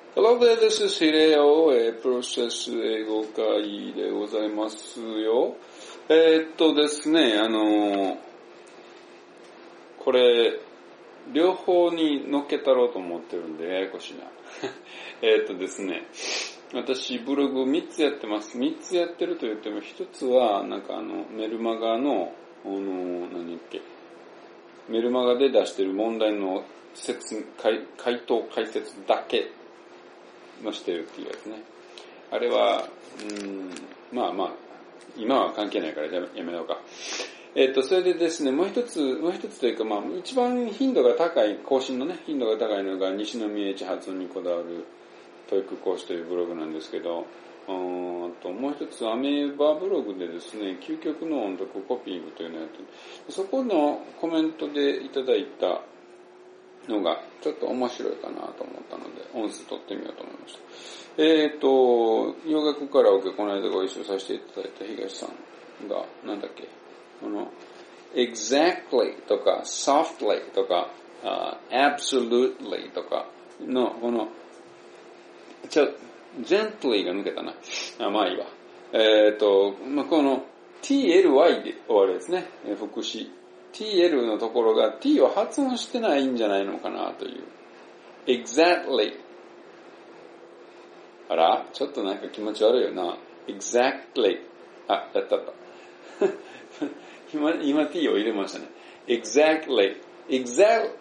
Hello there, this is Hideo, プロセス英語会でございますよ。ですね、これ、両方に乗っけたろうと思ってるんで、ややこしいな。ですね、私、ブログ3つやってます。3つやってると言っても、1つは、メルマガの、メルマガで出してる問題の回答解説だけのしてるっていうやつね。あれは、今は関係ないからやめようか。それでですね、もう一つというか、一番頻度が高い、更新のね、頻度が高いのが、西宮一発音にこだわるトイック講師というブログなんですけど、もう一つ、アメーバブログでですね、究極の音読コピー部というのをやってる。そこのコメントでいただいたのがちょっと面白いかなと思ったので音声取ってみようと思いました。洋楽カラオケこの間ご一緒させていただいた東さんがexactly とか softly とか、absolutely とかのgently が抜けたな。まあいいわ。この tly で終わるですね。副詞。tl のところが t を発音してないんじゃないのかなという。exactly。あら、ちょっとなんか気持ち悪いよな。exactly。やった。今 t を入れましたね。exactly。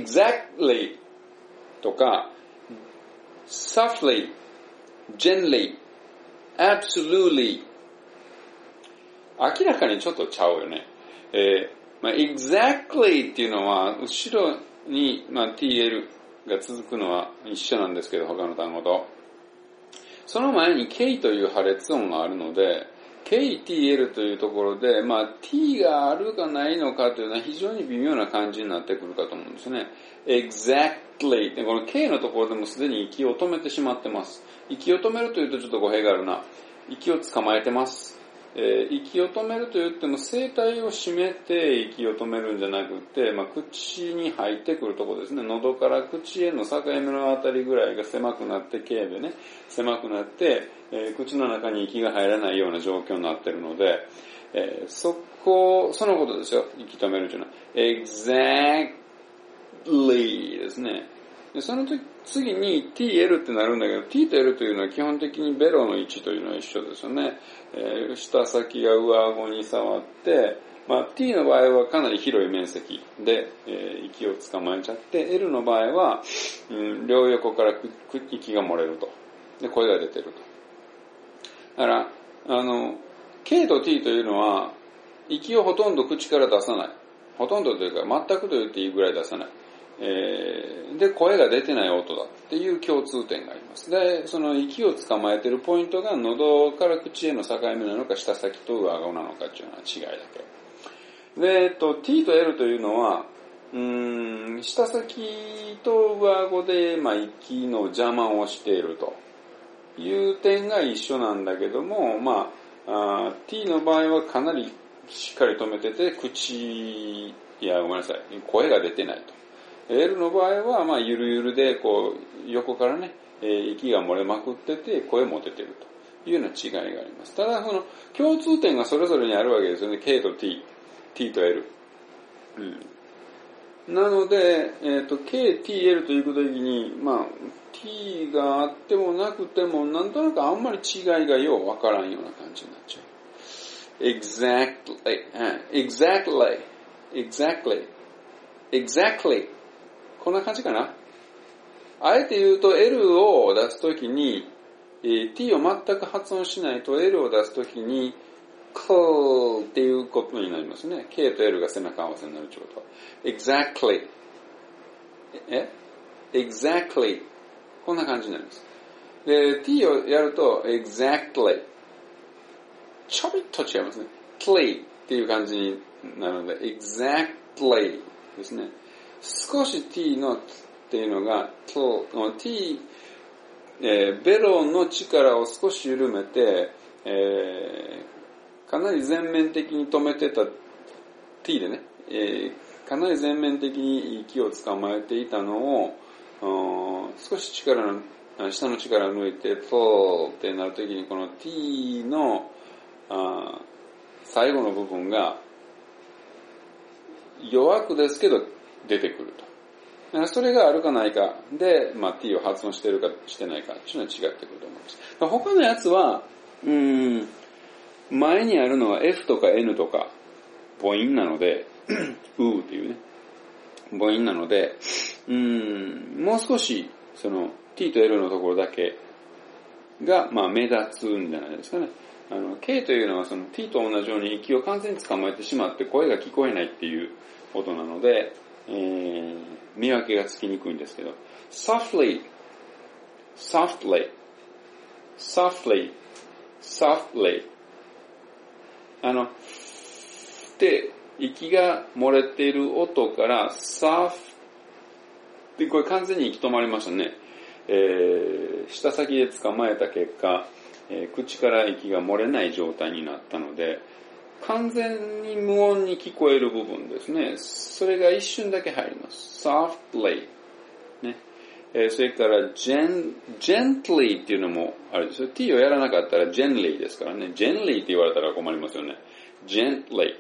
とか、softly、gently、absolutely。明らかにちょっとちゃうよね。exactly っていうのは、後ろに、tl が続くのは一緒なんですけど、他の単語と。その前に k という破裂音があるので、ktl というところで、t があるかないのかというのは非常に微妙な感じになってくるかと思うんですね。exactly でこの k のところでもすでに息を止めてしまってます。息を止めるというとちょっと語弊があるな。息を捕まえてます。息を止めると言っても声帯を締めて息を止めるんじゃなくて、口に入ってくるところですね。喉から口への境目のあたりぐらいが狭くなって、頸でね、狭くなって、口の中に息が入らないような状況になっているので、そのことですよ。息止めるというのは。exactly ですね。でその次に tl ってなるんだけど、t と l というのは基本的にベロの位置というのは一緒ですよね。舌先が上顎に触って、t の場合はかなり広い面積で、息を捕まえちゃって、l の場合は、両横から息が漏れると。で、声が出てると。だから、k と t というのは、息をほとんど口から出さない。ほとんどというか、全くと言っていいぐらい出さない。で、声が出てない音だっていう共通点があります。で、その息を捕まえているポイントが喉から口への境目なのか、舌先と上顎なのかっていうような違いだけ。で、t と l というのは、舌先と上顎で、息の邪魔をしているという点が一緒なんだけども、t の場合はかなりしっかり止めてて、声が出てないと。L の場合は、ゆるゆるで、横からね、息が漏れまくってて、声も出てるというような違いがあります。ただ、共通点がそれぞれにあるわけですよね。K と T、T と L。なので、K、T、L ということ的に、T があってもなくても、なんとなくあんまり違いがようわからんような感じになっちゃう。exactly。こんな感じかな。あえて言うと L を出すときに、T を全く発音しないと L を出すときに K っていうことになりますね。K と L が背中合わせになるということは。exactly。こんな感じになります。で、T をやると exactly。ちょびっと違いますね。cly っていう感じになるので exactly ですね。少し t のっていうのが t、ベロの力を少し緩めて、かなり全面的に止めてた t でね、かなり全面的に息を捕まえていたのを少し力の下の力を抜いて、pull ってなるときに、この t の最後の部分が弱くですけど出てくると。だからそれがあるかないかで、t を発音してるかしてないかっていうのは違ってくると思います。他のやつは、前にあるのは F とか N とか母音なので、うっていうね、母音なので、もう少し、その T と L のところだけが、目立つんじゃないですかね。K というのはその T と同じように息を完全に捕まえてしまって声が聞こえないっていう音なので、見分けがつきにくいんですけど、softly, softly, softly, softly で、息が漏れている音から、soft で、これ完全に息止まりましたね。舌先で捕まえた結果、口から息が漏れない状態になったので、完全に無音に聞こえる部分ですね。それが一瞬だけ入ります。softly。ね。それから、gently っていうのもあれですよ。t をやらなかったら gently ですからね。gently って言われたら困りますよね。gently。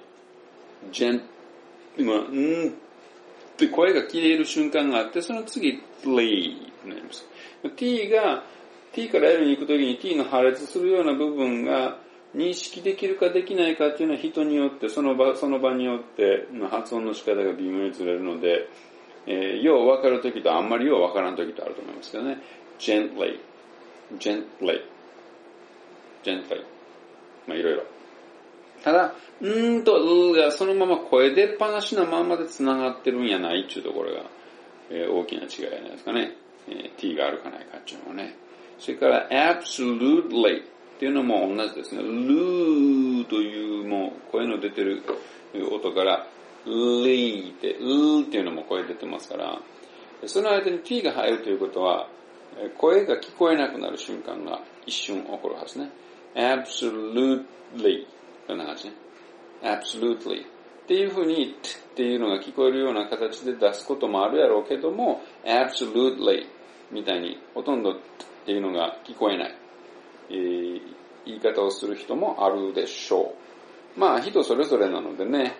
今、って声が切れる瞬間があって、その次、ly になります。t から L に行くときに t の破裂するような部分が認識できるかできないかっていうのは人によって、その場によって発音の仕方が微妙にずれるので、よう分かるときとあんまりよう分からんときとあると思いますけどね。gently。いろいろ。ただ、とがそのまま声出っ放しなままで繋がってるんやないっていうところが、大きな違いじゃないですかね。t があるかないかっていうのもね。それから absolutely っていうのも同じですね。ルーというもう声の出てる音から、リーって、っていうのも声出てますから、その間に t が入るということは、声が聞こえなくなる瞬間が一瞬起こるはずね。absolutely こんな感じね。absolutely っていう風にっていうのが聞こえるような形で出すこともあるやろうけども、absolutely みたいにほとんどっていうのが聞こえない、言い方をする人もあるでしょう。人それぞれなのでね、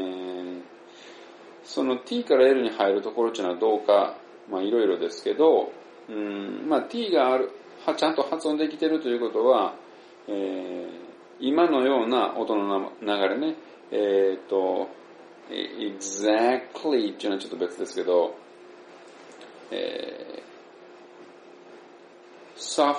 その t から L に入るところっていうのはどうか、いろいろですけど、t がある、ちゃんと発音できてるということは、今のような音の流れね、exactly っていうのはちょっと別ですけど、softly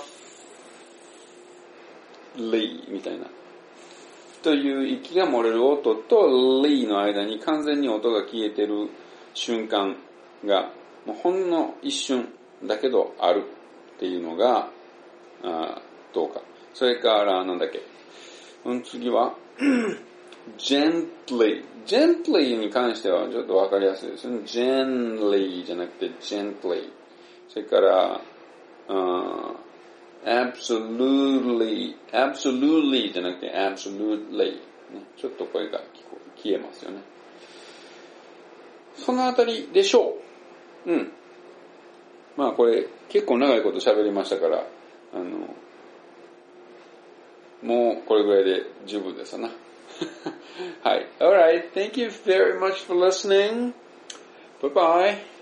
みたいな。という息が漏れる音と ly の間に完全に音が消えてる瞬間が、もうほんの一瞬だけどあるっていうのが、どうか。それから、次は、gently に関してはちょっとわかりやすいですね。gently じゃなくて gently。それから、absolutely じゃなくて absolutely、ね。ちょっと声が消えますよね。そのあたりでしょう。これ結構長いこと喋りましたから、もうこれぐらいで十分ですな。はい。Alright. Thank you very much for listening. Bye bye.